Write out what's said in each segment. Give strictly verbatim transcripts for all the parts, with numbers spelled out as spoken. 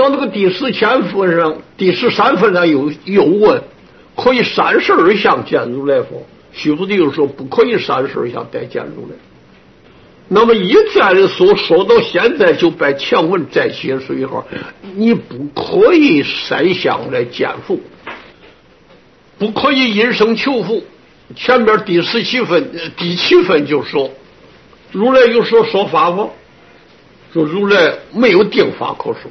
到这个第十千分上，第十三分上有有问，可以三十二相见如来否？须菩提又说不可以三十二相再见如来。那么一再的说，说到现在就把前文再写出以后，你不可以三相来见佛，不可以因生求佛。前边第十七分、第七分就说，如来有说说法吗？说如来没有定法可说。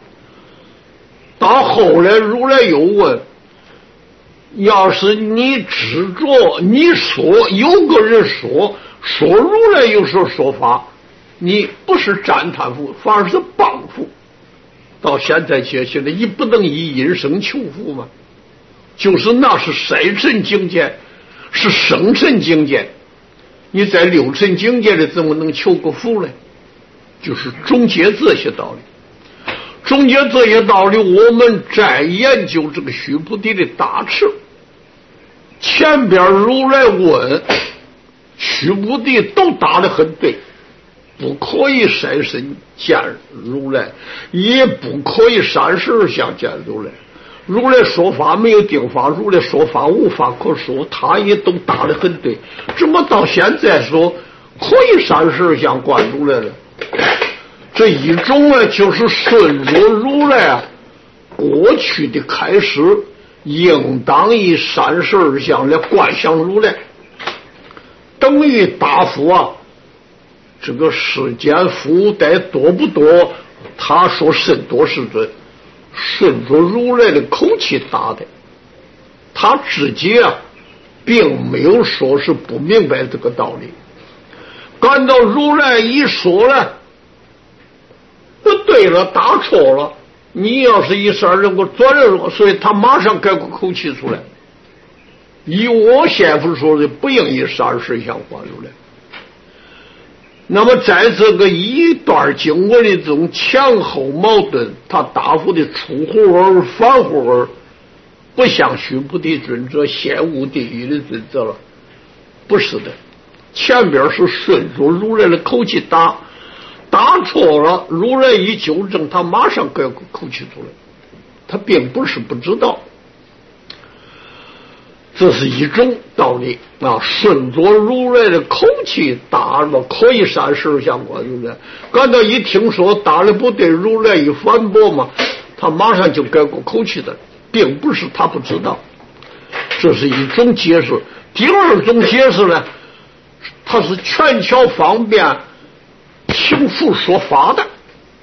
到后来如来又问，要是你执着，你说有个人说说如来有说说法，你不是赞叹佛，反而是谤佛。到现在解释了，你不能以因生求佛吗？就是那是三尘境界，是生尘境界，你在六尘境界里怎么能求个佛呢？就是总结这些道理。总结这些道理，我们再研究这个须菩提的大智。前边如来问，须菩提都答得很对，不可以三身见如来，也不可以三十二相见如来。如来说法没有定法，如来说法无法可说，他也都答得很对。怎么到现在说可以三十二相观如来了？这一种呢，就是顺着如来啊过去的开始，应当以三十二相来观想如来，等于答复啊这个世间福德多不多，他说甚多是准，顺着如来的口气答的，他自己啊并没有说是不明白这个道理。感到如来一说了，不对了，答错了，你要是一三人给我转了，所以他马上改过口气出来。以我先父说的，不应以三十相观如来。那么在这个一段经文的这种前后矛盾，他答复的出乎而反乎而，不像须菩提尊者现无地狱的尊者了，不是的。前边是顺着如来的口气答，答错了，如来一纠正，他马上改个口气出来，他并不是不知道。这是一种道理啊，顺着如来的口气答了，可以三十二相观如来。刚才一听说答了不对，如来一反驳嘛，他马上就改过口气的，并不是他不知道。这是一种解释。第二种解释呢，他是权巧方便请佛说法的，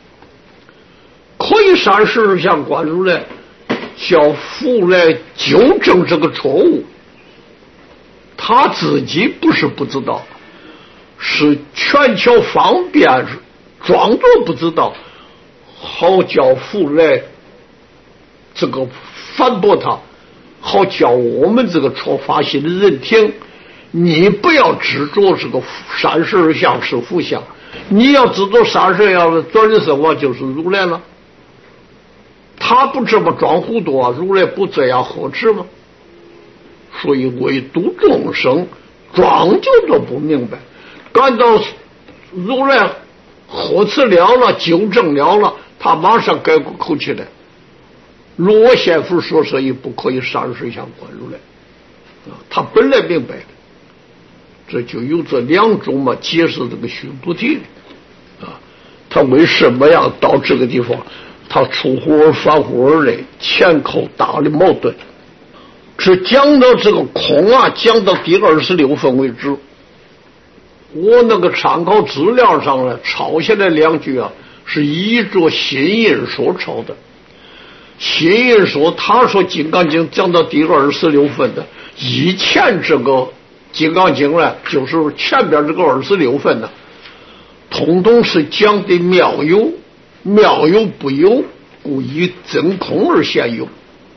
可以三十二相观如来，叫佛来纠正这个错误。他自己不是不知道，是权巧方便装作不知道，好叫佛来这个反驳他，好叫我们这个错发心的人听，你不要执着这个三十二相是佛相，你要执着三十二相的转人生活就是如来了。他不这么装糊涂啊，如来不这样呵斥吗？所以唯独众生装就都不明白，感到如来呵斥了了，纠正了了，他马上改过口气来。如我先父说，所以不可以三十二相观如来啊，他本来明白的。这就有这两种嘛解释这个须菩提啊，他为什么要到这个地方？他出乎而反乎而来，前后大的矛盾。只讲到这个空啊，讲到第二十六分为止。我那个参考资料上呢，抄下来两句啊，是依着新印所抄的。新印说，他说《金刚经》讲到第二十六分的，以前这个《金刚经》呢，就是前边这个二十六分呢，通通是讲的妙有，妙有不有，故以真空而现有。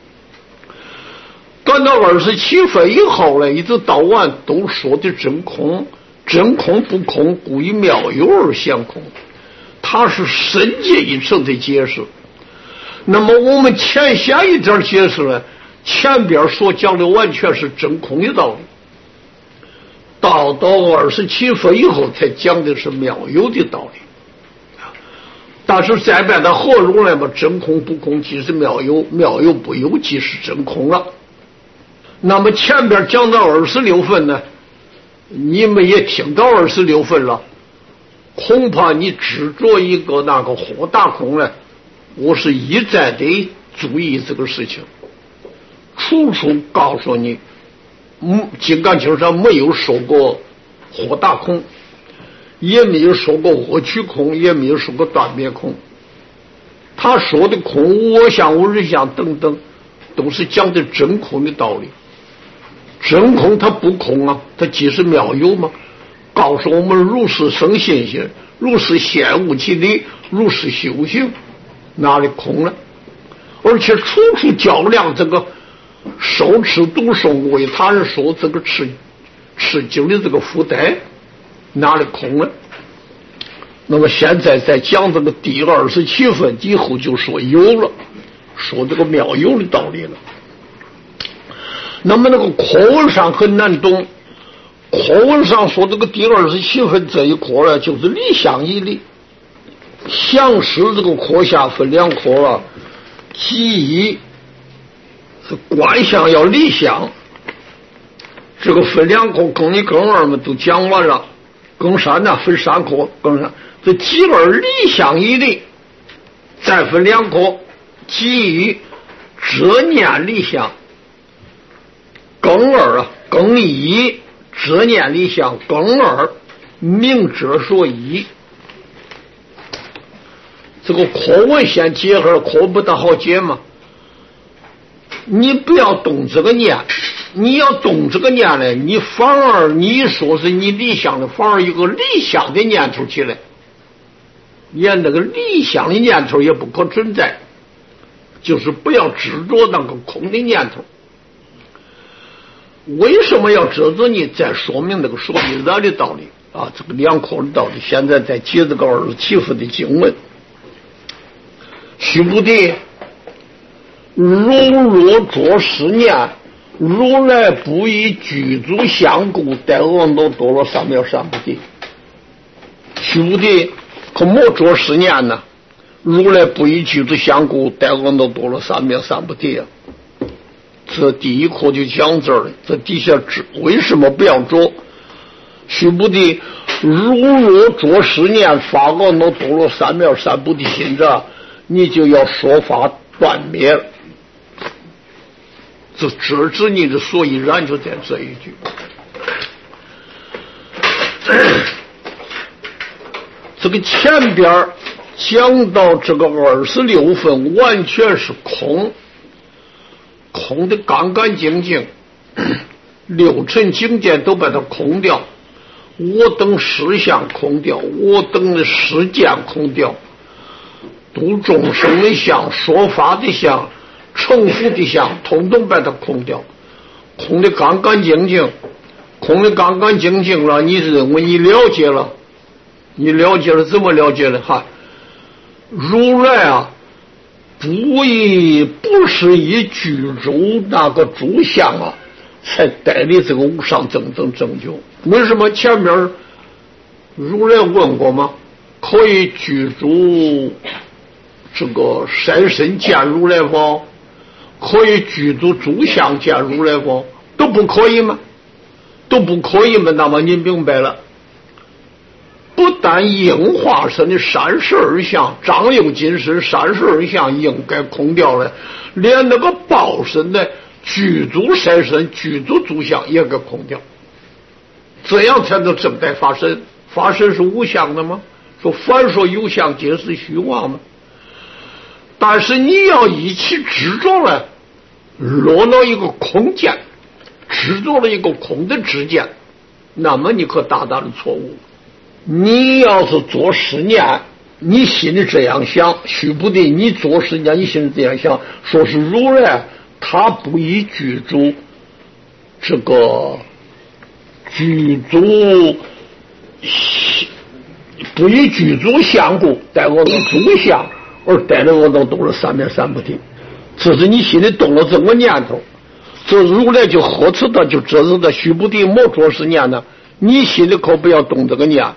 干到二十七分以后呢，一直到完都说的真空，真空不空，故以妙有而现空。它是深阶一层的解释。那么我们前下一点解释呢，前边所讲的完全是真空的道理，到到二十七分以后才讲的是妙有的道理。 但是再把它合拢来嘛，真空不空即是妙有，妙有不有即是真空了。那么前边讲到二十六分呢，你们也听到二十六分了，恐怕你执着一个那个火大空呢，我是一再得注意这个事情，处处告诉你，嗯，金刚经上没有说过火大空，也没有说过我取空，也没有说过断灭空。他说的空无我相无人相等等，都是讲的真空的道理。真空它不空啊，它即是妙有嘛，告诉我们如是生信心，如是显悟其理，如是修行，哪里空了？而且处处较量这个手持读诵为他人说这个吃吃经的这个福德，哪里空了？那么现在在讲这个第二十七分以后就说有了，说这个妙有的道理了。那么那个课文上很难懂，课文上说这个第二十七分这一课呢，就是理想一理。详实这个课下分两课啊，其一是观相要理想，这个分两课，庚一庚二嘛都讲完了，庚三呢分三课，庚三这其二理想一理，再分两课，其一遮念理想。庚二啊，庚一遮念理想，庚二明者说一。这个课文先结合，课不大好解嘛。你不要动这个念，你要动这个念呢，你反而你说是你理想的，反而有个理想的念头起来，连那个理想的念头也不可存在，就是不要执着那个空的念头。为什么要执着呢？再说明那个说明然的道理啊，这个两课的道理。现在再接这个二十七分的经文，须菩提，如若作是念，如来不以具足相故，待阿耨多罗三藐三菩提。须菩提，可莫作是念呢？如来不以具足相故，待阿耨多罗三藐三菩提啊。这第一课就讲这儿了，这底下为什么不要做？须菩提，如若作是念，发阿耨多罗三藐三菩提心者，你就要说法断灭了。这这知你的所以然就在这一句。这个前边讲到这个二十六分，完全是空。空的干干净净，六尘境界都把它空掉，我等实相空掉，我等的实践空掉，度众生的相，说法的相，成佛的相，统统把它空掉，空的干干净净，空的干干净净了，你认为你了解了？你了解了？怎么了解了？哈，如来啊，不以不是以具足那个诸相啊，才带领这个无上正等正觉。为什么前面如来问过吗？可以具足这个三身见如来否？可以具足诸相见如来否？都不可以吗？都不可以吗？那么你明白了，不但应化身的三十二相，张有金身三十二相应该空掉了，连那个报身的具足三身具足诸相也该空掉，这样才能正待法身。法身是无相的吗？说凡说有相皆是虚妄吗？但是你要一起执着了，落到一个空见，执着了一个空的知见，那么你可大大的错误。你要是做十年，你心里这样想，须菩提，你做十年，你心里这样想，说是如来他不以具足这个具足不以具足相故，带我的诸相而带着我都动了三藐三菩提，这是你心里动了这个念头，这如来就呵斥的就这是的，须菩提莫做是念呢，你心里可不要动这个念。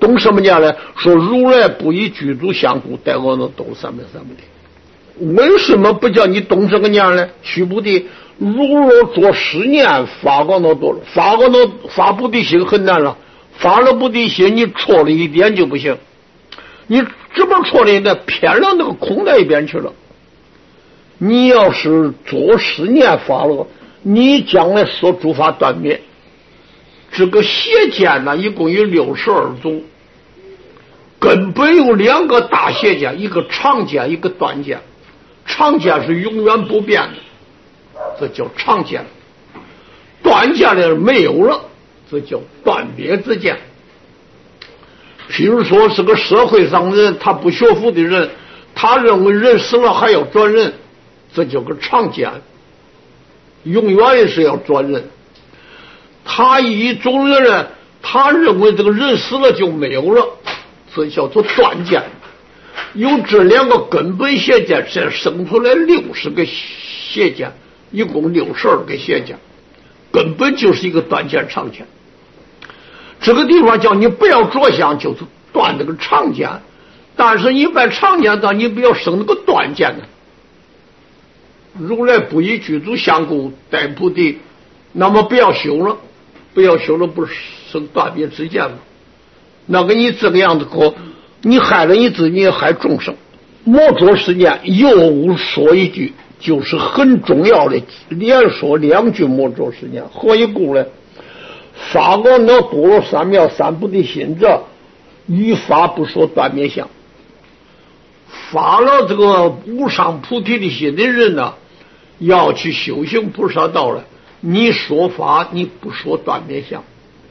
懂什么讲呢？说如来不以具足相故，待我能懂三百三不地。为什么不叫你懂这个念呢？须菩提，如若做十年发光那多了，发光那发菩提心很难了，发了菩提心你错了一点就不行，你这么错了一点，偏了那个空那一边去了。你要是做十年发了，你将来说诸法断灭。这个邪见呢，一共有六十二种，根本有两个大邪见，一个常见，一个断见。常见是永远不变的，这叫常见；断见的没有了，这叫断灭之见。譬如说是个社会上人，他不学佛的人，他认为人死了还要转人，这叫个常见，永远是要转人。他一种人呢，他认为这个人死了就没有了，这叫做断见。有这两个根本邪见，才生出来六十个邪见，一共六十二个邪见，根本就是一个断见常见。这个地方叫你不要着相，就是断这个常见，但是你把常见到，你不要生那个断见呢。如来不以具足相故，待菩提，那么不要修了，不要修了，不是生断灭之见吗？那个你这个样子过，你害了你自己，也害众生。莫着时间又说一句，就是很重要的，连说两句莫着时间。何以故呢？发光那多罗三藐三菩提心者，于法不说断灭相。发了这个无上菩提的心的人呢，要去修行菩萨道了，你说法你不说断灭相，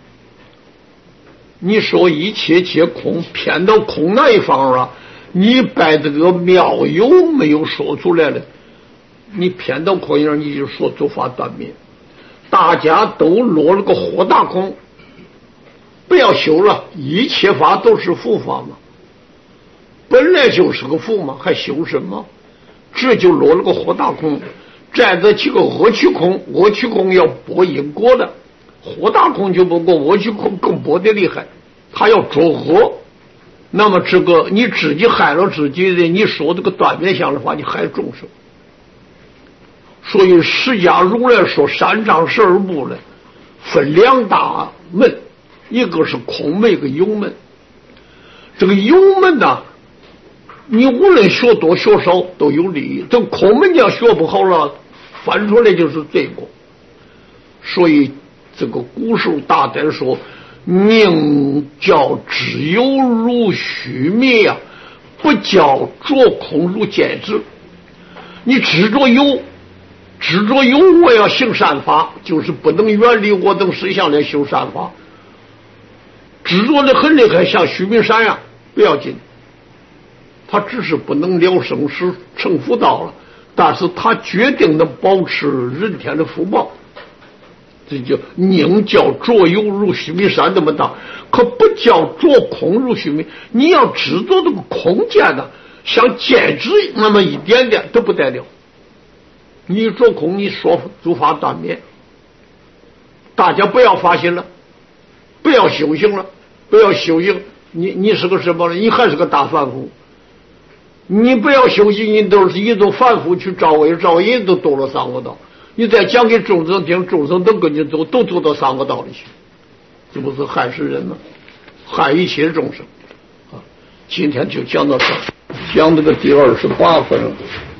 你说一切皆空，偏到空那一方啊，你把这个妙有没有说出来了，你偏到空上，你就说诸法断灭。大家都落了个火大空，不要修了，一切法都是佛法嘛，本来就是个佛嘛，还修什么？这就落了个火大空，站得起个恶趣空，恶趣空要剥因果的，火大空就不过恶趣空更剥的厉害，他要着恶。那么这个你自己害了自己的，你说这个断灭相的话，你害众生。所以释迦如来说三藏十二部呢，分两大门，一个是空门，一个有门。这个有门呢，你无论学多学少都有利益，这空门要学不好了，翻出来就是罪过。所以这个古时候大德说，宁叫知有如虚灭呀，不叫着空如见智。你执着有，执着有我要行善法，就是不能远离我等实相来修善法。执着的很厉害，像须弥山呀，不要紧，他只是不能了生死成佛道了，但是他决定能保持人天的福报。这就宁叫着有如须弥山那么大，可不叫着空如须弥。你要执着这个空见的，像见智那么一点点都不得了。你着空，你说诸法断灭。大家不要发心了，不要修行了，不要修行。你你是个什么呢？你还是个大凡夫。你不要修行，你都是一种凡夫去造业，造业都堕了三恶道。你再讲给众生听，众生都跟你走，都走到三恶道里去，这不是害死人吗？害一切众生啊！今天就讲到这儿，讲这个第二十八分了。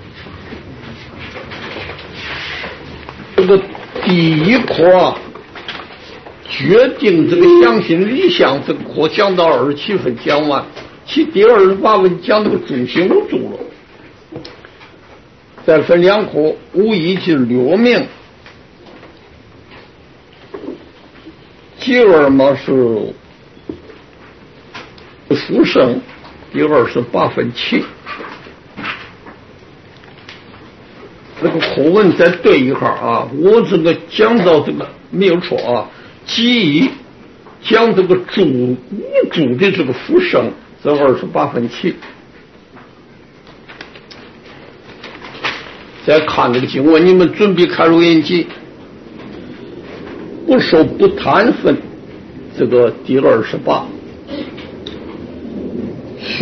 这个第一课啊，决定这个相信理想这个课讲到二十七分讲完，其第二十八分讲这个诸行无助了。再分两课，无一尽六名。第二嘛是书生，第二十八分七。这个课文再对一下啊，我这个讲到这个没有错啊。即以讲这个助无助的这个复生，这二十八分七。再看这个经文，你们准备看录音机。不受不贪分，这个第二十八。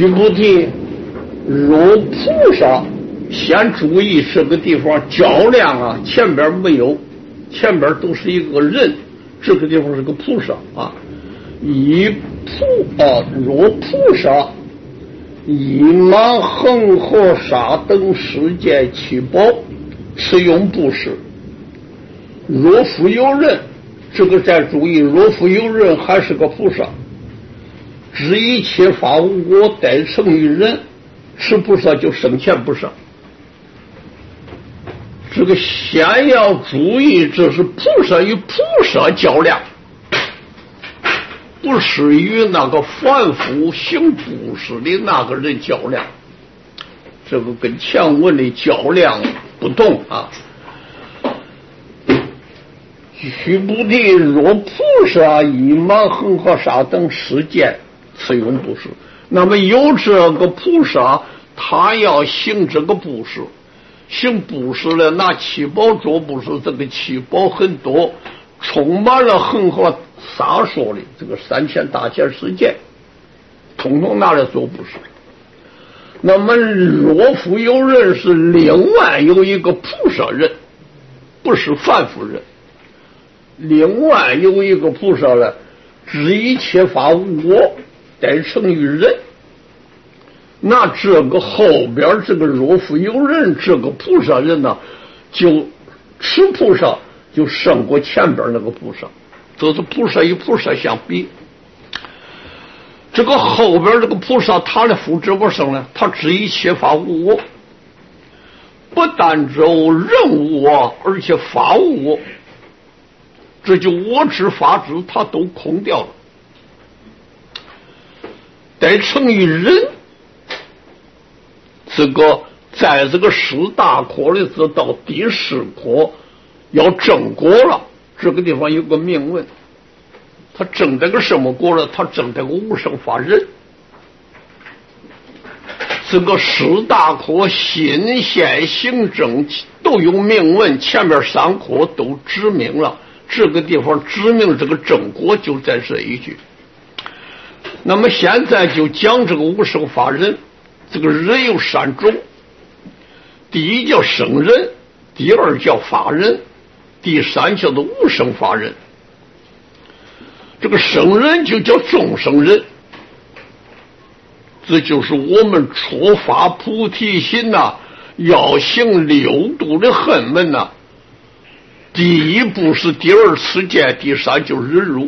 须菩提，若菩萨，先注意这个地方较量啊，前边没有，前边都是一个人，这个地方是个菩萨啊。以菩啊，若菩萨，以满恒河沙等世界七宝，此用布施。若复有人，这个再注意，若复有人还是个菩萨，知一切法无我，待成于人，此菩萨就生前不上。这个先要注意，这是菩萨与菩萨较量，不是与那个凡夫行布施的那个人较量，这个跟前文的较量不同啊。须菩提，若菩萨以满恒河沙等世界，此用布施。那么有这个菩萨，他要行这个布施，行布施了，拿七宝做布施，这个七宝很多，充满了恒河沙数的这个三千大千世界，统统拿来做布施。那么若复有人是另外有一个菩萨人，不是凡夫人，另外有一个菩萨呢，知一切法无我，待成于人。那这个后边这个若复有人，这个菩萨人呢，就此菩萨就胜过前边那个菩萨，这是菩萨与菩萨相比。这个后边这个菩萨，他的福智不生呢，他知一切法无我，不但只有人无我，而且法无我，这就我知法知，他都空掉了。待成于人，这个在这个十大科里，这到第十科要正果了，这个地方有个命问，他证这个什么果了？他证这个无生法忍。这个十大科心现行证都有命问，前面三科都指明了，这个地方指明这个正果就在这一句。那么现在就讲这个无生法忍，这个人有三种，第一叫生人，第二叫法忍，第三叫做无生法忍。这个生人就叫众生人，这就是我们初发菩提心呐、啊，要行六度的恨门呐、啊。第一步是第二次见，第三就是忍辱。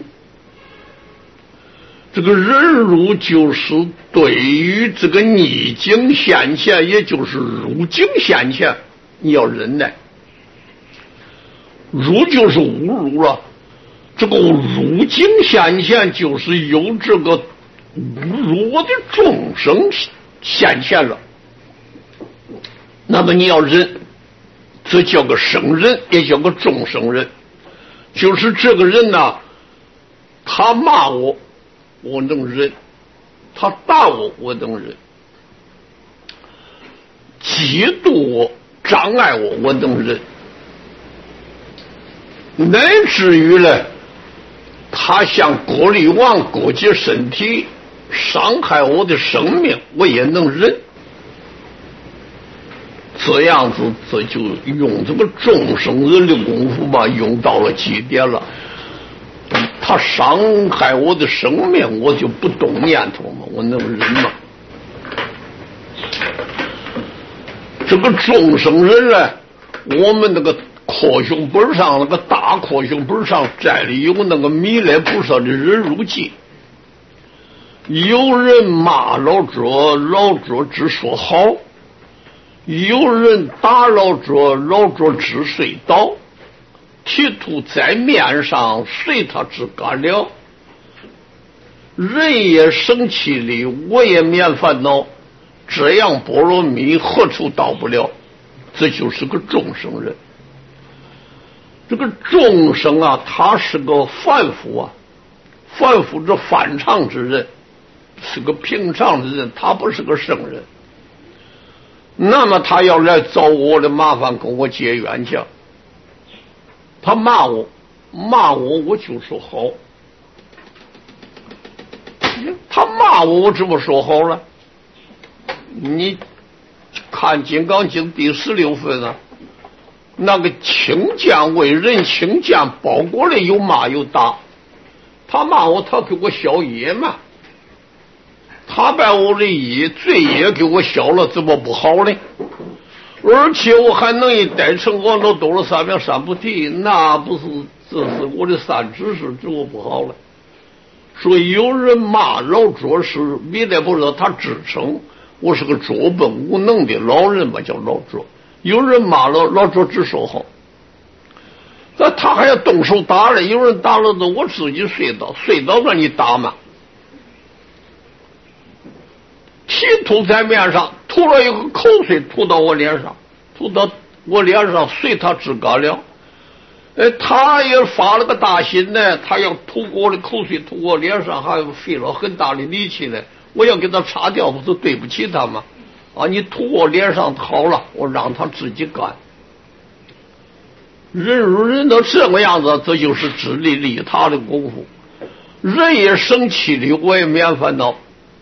这个忍辱就是对于这个逆境现前，也就是辱境现前，你要忍耐。辱就是侮辱了，这个辱境现前就是有这个侮辱我的众生现前了。那么你要忍，这叫个生人，也叫个众生人。就是这个人呢、啊，他骂我，我能忍；他打我，我能忍；嫉妒我、障碍我，我能忍；乃至于呢，他像割力王割截身体，伤害我的生命，我也能忍。这样子，这就用这个众生人的功夫吧，用到了极点了。他伤害我的生命，我就不动念头嘛，我能忍吗？这个众生人呢，我们那个科学本上那个大科学本上摘里有那个弥勒菩萨的忍辱记。有人骂老者，老者只说好；有人打老者，老者只睡倒。提吐在面上，随他之干了。人也生气力，我也免烦恼。这样般若蜜何处到不了？这就是个众生人。这个众生啊，他是个凡夫啊，凡夫这反常之人，是个平常的人，他不是个圣人。那么他要来找我的麻烦，跟我结冤去。他骂我，骂我，我就说好。他骂我，我怎么说好了？ 你看《金刚经》第十六分啊，那个轻贱为人轻贱，包裹的有骂有打。他骂我，他给我消业嘛。他把我的业罪业给我消了，怎么不好呢？而且我还能一代成王都多了三藐三菩提，那不是这是我的三知识，这我不好了。所以有人骂老卓是弥勒菩萨他支撑，我是个拙笨无能的老人嘛，叫老卓。有人骂了老卓只说好，那他还要动手打了，有人打了的我自己睡倒，睡倒让你打嘛。提吐在面上，吐了一个口水吐到我脸上，吐到我脸上随他治干了。哎，他也发了个大心呢，他要吐我的口水吐我脸上，还费了很大的力气呢。我要给他擦掉，不是对不起他吗？啊，你吐我脸上好了，我让他自己干。人如人都这个样子，这就是自利利他的功夫。人也生气的，我也免烦恼。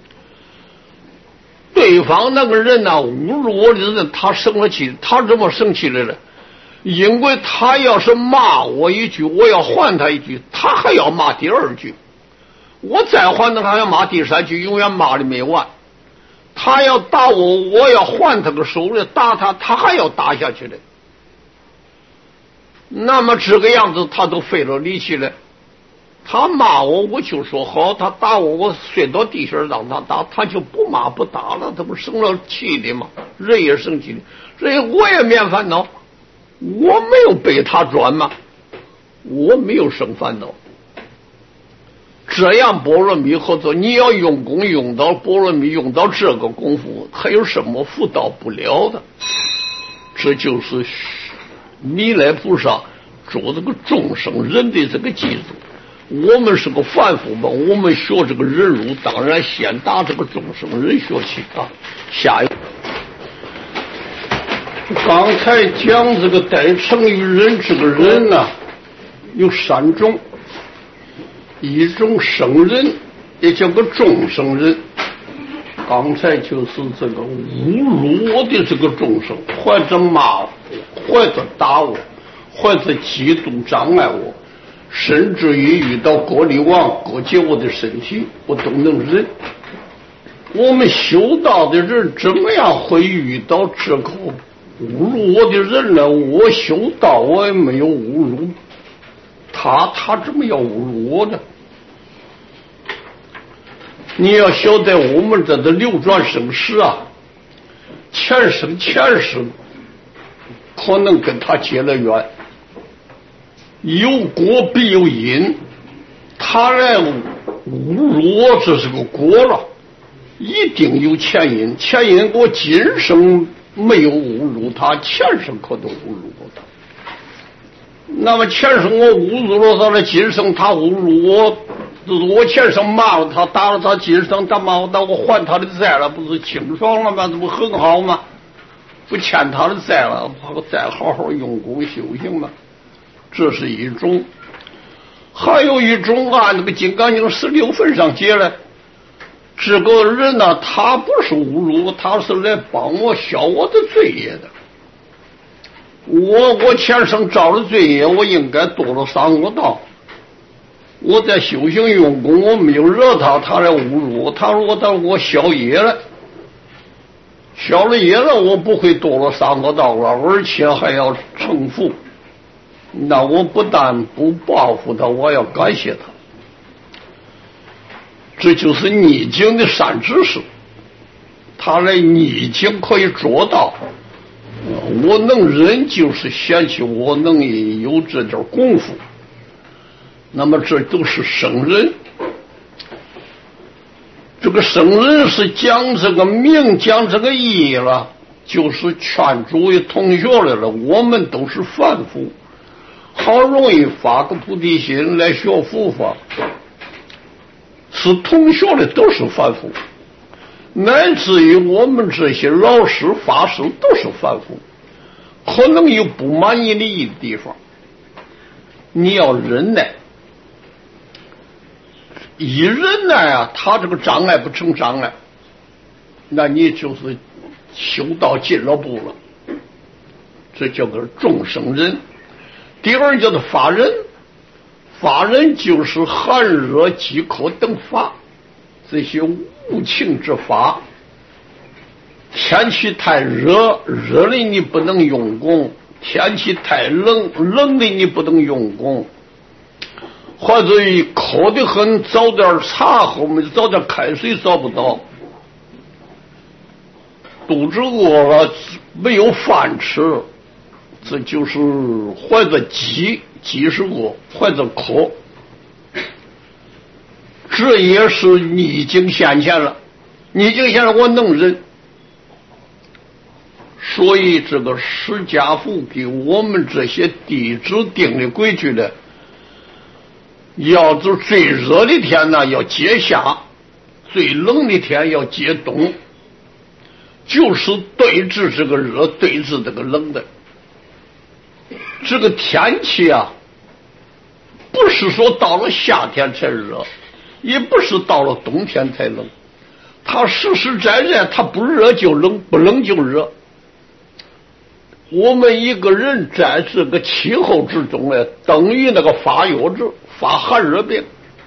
对方那个人呢、啊，侮辱我的人，他生了气，他怎么生气来了？因为他要是骂我一句，我要还他一句，他还要骂第二句，我再还他还要骂第三句，永远骂的没完。他要打我，我要还他个手里打他，他还要打下去的。那么这个样子，他都费了力气了。他骂我，我就说好；他打我，我睡到地下让他打，他就不骂不打了，他不生了气的吗？人也生气的，所以我也免烦恼。我没有被他转嘛，我没有生烦恼。这样般若蜜合作，你要用功用到般若蜜，用到这个功夫，还有什么辅导不了的？这就是弥勒菩萨做这个众生人的这个基础。我们是个凡夫嘛，我们学这个人儒，当然先打这个众生人学起啊。下一个，刚才讲这个代成于人，这个人呢、啊、有三种，一种生人，也叫个众生人。刚才就是这个侮辱我的这个众生，或者骂我，或者打我，或者嫉妒障碍我。甚至于遇到割力王割解我的身体，我都能忍。我们修道的人怎么样会遇到这个侮辱我的人呢？我修道我也没有侮辱他，他怎么要侮辱我呢？你要晓得我们这的流转生死啊，前生前世可能跟他结了缘，有果必有因，他来侮辱我，这是个果了，一定有前因。前因我今生没有侮辱他，前生可都侮辱过他。那么前生我侮辱了他的，今生他侮辱我，我前生骂了他，打了他，今生他骂我，那我还他的债了，不是清爽了吗？这不很好吗？不欠他的债了，我再好好用功修行嘛。这是一种。还有一种按那个《金刚经》十六分上解了，这个人呢、啊，他不是侮辱，他是来帮我消我的罪业的。我我前生造的罪业，我应该堕了三恶道。我在修行用功，我没有惹他，他来侮辱我，他说他我消业了，消了业了，我不会堕了三恶道了，而且还要成福。那我不但不报复他，我要感谢他。这就是逆境的善知识，他来逆境可以做到。我能忍，就是显起我能有这点功夫。那么这都是圣人。这个圣人是讲这个名，讲这个义了，就是劝诸位同学来了。我们都是凡夫，好容易发个菩提心来学佛法，是同学的都是凡夫，乃至于我们这些老师法师都是凡夫，可能有不满意你的地方，你要忍耐。一忍耐啊，他这个障碍不成障碍。 那你就是修到进了步了，这叫个众生忍。第二叫做法忍，法忍就是寒热饥渴等法，这些无情之法。天气太热，热的你不能用功；天气太冷，冷的你不能用功。或者于渴得很，找点茶喝，我们找点开水找不到。肚子饿了，没有饭吃，这就是怀着饥，饥是饿，怀着渴，这也是逆境现前了。逆境现在我能忍，所以这个释迦佛给我们这些弟子定的规矩呢，要是最热的天呢要接夏，最冷的天要接冬，就是对治这个热，对治这个冷的。这个天气啊，不是说到了夏天才热，也不是到了冬天才冷，它实实在在，它不热就冷，不冷就热。我们一个人在这个气候之中呢，等于那个发药子，发寒热病。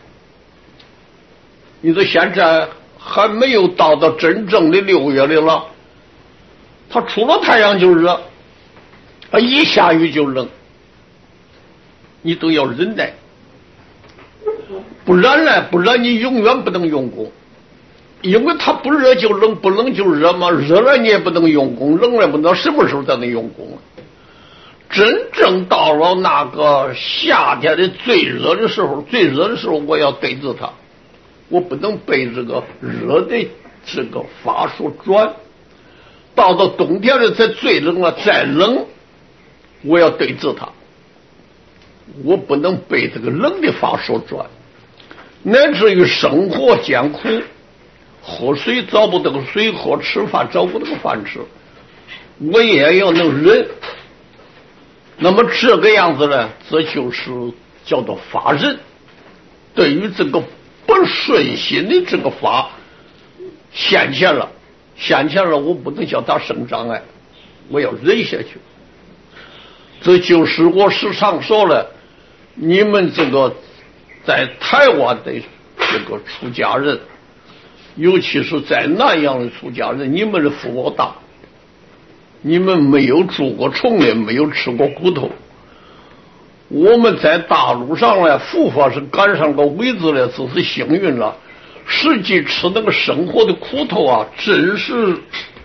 你说现在还没有到到真正的六月里了，它出了太阳就热，它一下雨就冷，你都要忍耐，不然呢，不然你永远不能用功。因为它不热就冷，不冷就热嘛，热了你也不能用功，冷了不知道什么时候才能用功。真正到了那个夏天的最热的时候，最热的时候我要对着它，我不能被这个热的这个法所转。到了冬天的才最冷了，再冷我要对着它，我不能被这个冷的法所转。乃至于生活艰苦，喝水找不到水喝，吃饭找不到饭吃，我也要能忍。那么这个样子呢，这就是叫做法忍。对于这个不顺心的这个法现前了，现前了，我不能叫它生障碍，我要忍下去。这就是我时常说了，你们这个在台湾的这个出家人，尤其是在南洋的出家人，你们的福报大，你们没有住过丛林，没有吃过骨头。我们在大陆上呢，佛法是赶上个位置了，只是幸运了。实际吃那个生活的苦头啊，真是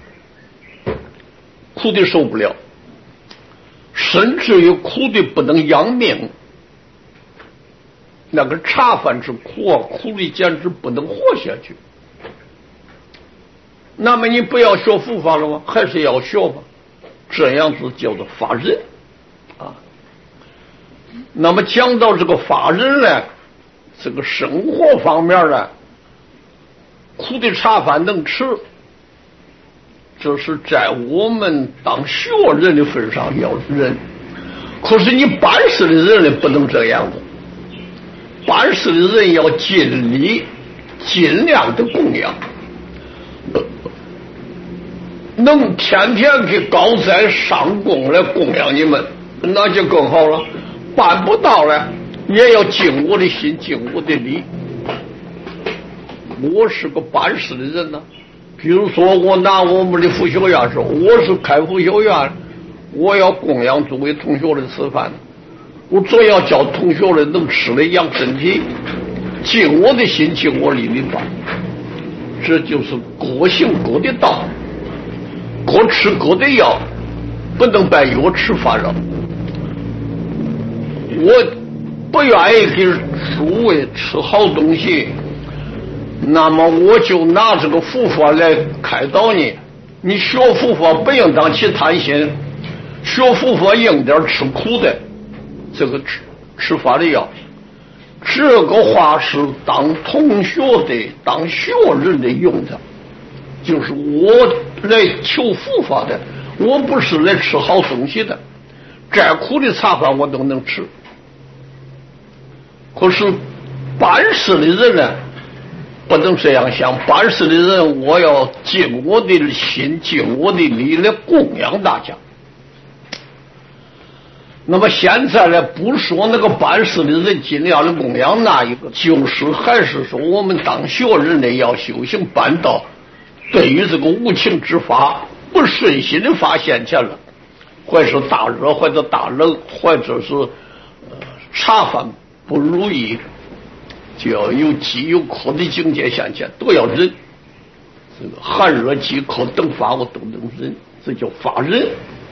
苦的受不了，甚至于苦的不能养命。那个茶饭之苦啊，苦的简直不能活下去。那么你不要学佛法了吗？还是要学吧，这样子叫做法忍啊。那么讲到这个法忍呢，这个生活方面呢，苦的茶饭能吃，这是在我们当学人的份上要忍。可是你办事的人呢，不能这样子。办事的人要尽力尽量的供养，能天天给高斋上供来供养你们，那就更好了。办不到了，也要尽我的心，尽我的力。我是个办事的人呢、啊，比如说我拿我们的佛学院说，我是开佛学院，我要供养诸位同学的吃饭，我总要叫同学的能吃的养身体，尽我的心，尽我力的办。这就是各行各的道，各吃各的药，不能把药吃烦了。我不愿意给诸位吃好东西，那么我就拿这个佛法来开导你。你学佛法不应当起贪心，学佛法应点吃苦的这个吃吃法的药。这个话是当同学的，当学人的用的，就是我来求佛法的，我不是来吃好东西的，再苦的茶饭我都能吃。可是办事的人呢， 不能这样想，办事的人我要尽我的心，尽我的力来供养大家。那么现在呢，不说那个办事的人尽量的供养那一个，就是还是说我们当学人呢要修行办道，对于这个无情之法不顺心的发现前了，或是大热或者大冷，或者是、呃、茶饭不如意，就要有饥有渴的境界现前，都要忍。这个寒热饥渴等法我都能忍，这叫法忍。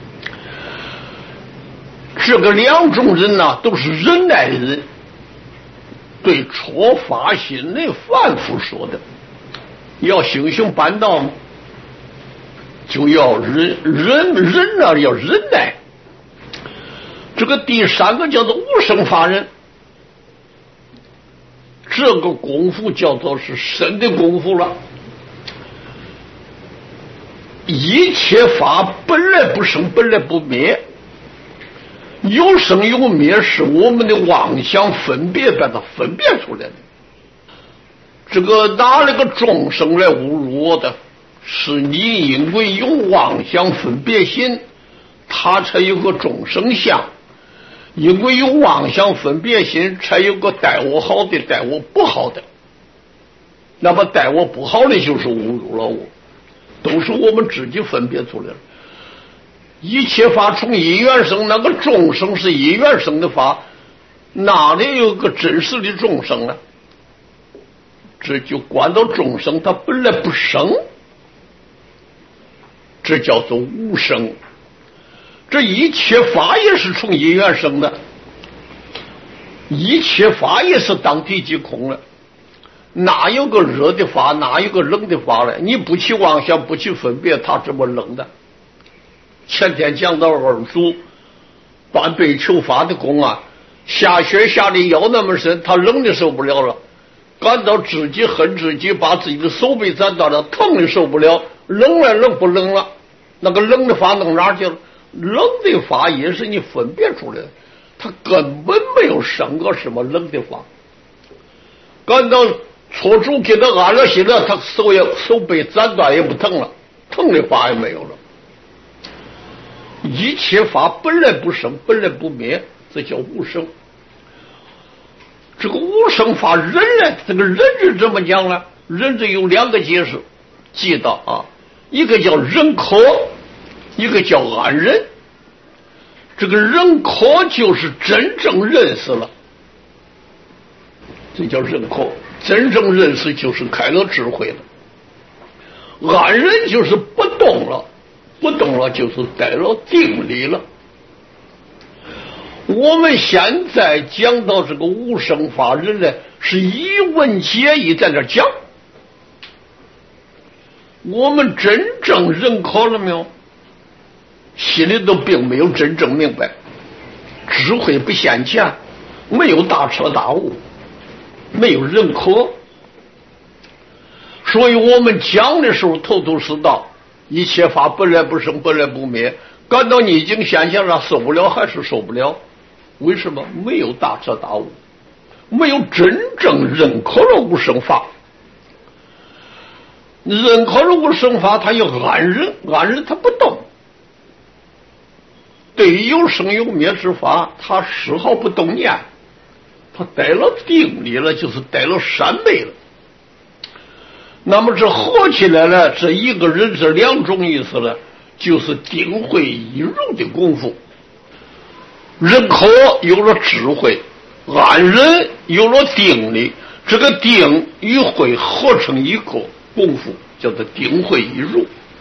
这个两种人呢、啊，都是忍耐的人，对戳发心的反复说的。要修行办道，就要忍忍忍啊，要忍耐。这个第三个叫做无生法忍，这个功夫叫做是深的功夫了。一切法本来不生，本来不灭。有生有灭是我们的妄想分别把它分别出来的。这个拿那个众生来侮辱我的，是你因为有妄想分别心，他才有个众生相；因为有妄想分别心，才有个待我好的，待我不好的。那么待我不好的就是侮辱了我，都是我们自己分别出来了。一切法从因缘生，那个众生是因缘生的法，哪里有个真实的众生呢？这就关到众生，它本来不生，这叫做无生。这一切法也是从因缘生的，一切法也是当体即空了。哪有个热的法，哪有个冷的法呢？你不去妄想，不去分别，它怎么冷的？前天讲到二祖半背求法的功啊，下雪下的腰那么深，他冷的受不了了，感到自己恨自己，把自己的手背斩断了，疼的受不了，冷了冷不冷了？那个冷的法弄哪去了？冷的法也是你分别出来的，他根本没有生过什么冷的法。感到搓住给他按了心了，他手也手背斩断也不疼了，疼的法也没有了。一切法本来不生，本来不灭，这叫无生。这个无生法忍呢，这个忍是怎么讲呢？忍字有两个解释，记得啊，一个叫忍可，一个叫安忍。这个忍可就是真正认识了，这叫忍可。真正认识就是开了智慧了。安忍就是不动了。不动了就是得了定力了。我们现在讲到这个无生法忍呢，是一文解义在这讲。我们真正认可了没有？心里都并没有真正明白，智慧不现前，没有大彻大悟，没有认可。所以我们讲的时候头头是道。一切法本来不生，本来不灭，感到逆境现象了，受不了还是受不了？为什么？没有大彻大悟，没有真正认可了无生法。认可了无生法，他有安忍，安忍他不动。对于有生有灭之法，他丝毫不动念，他得了定力了，就是得了三昧了。那么这合起来了，这一个人这两种意思了，就是定慧一入的功夫。认可有了智慧，安忍有了定力，这个定与慧合成一个功夫，叫做定慧一入。